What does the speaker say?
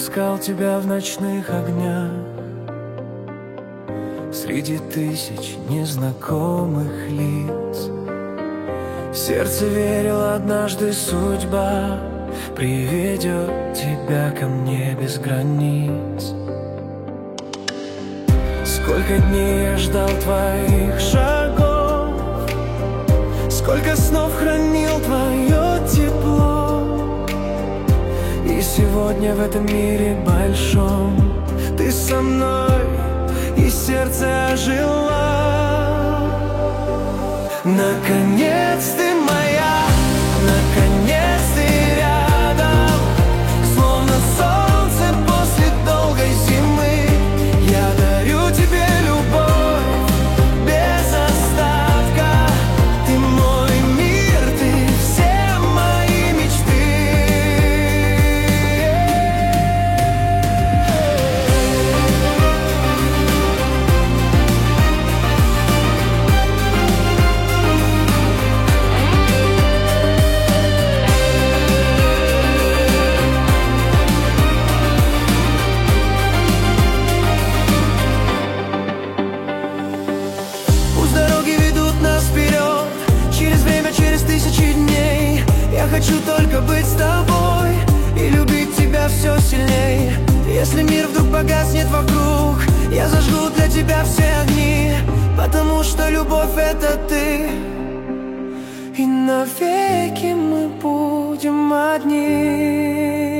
искал тебя в ночных огнях, среди тысяч незнакомых лиц. Сердце верило, однажды судьба приведет тебя ко мне без границ. Сколько дней я ждал твоих шагов, сколько снов хранил твое тепло. И сегодня в этом мире большом ты со мной, и сердце ожило. Наконец ты моя, наконец ты рядом, словно солнце после долгой зимы. Я дарю тебе любовь без остатка. Ты мой мир, ты все мои мечты. Я хочу только быть с тобой и любить тебя все сильней. Если мир вдруг погаснет вокруг, я зажгу для тебя все огни, потому что любовь — это ты, и навеки мы будем одни.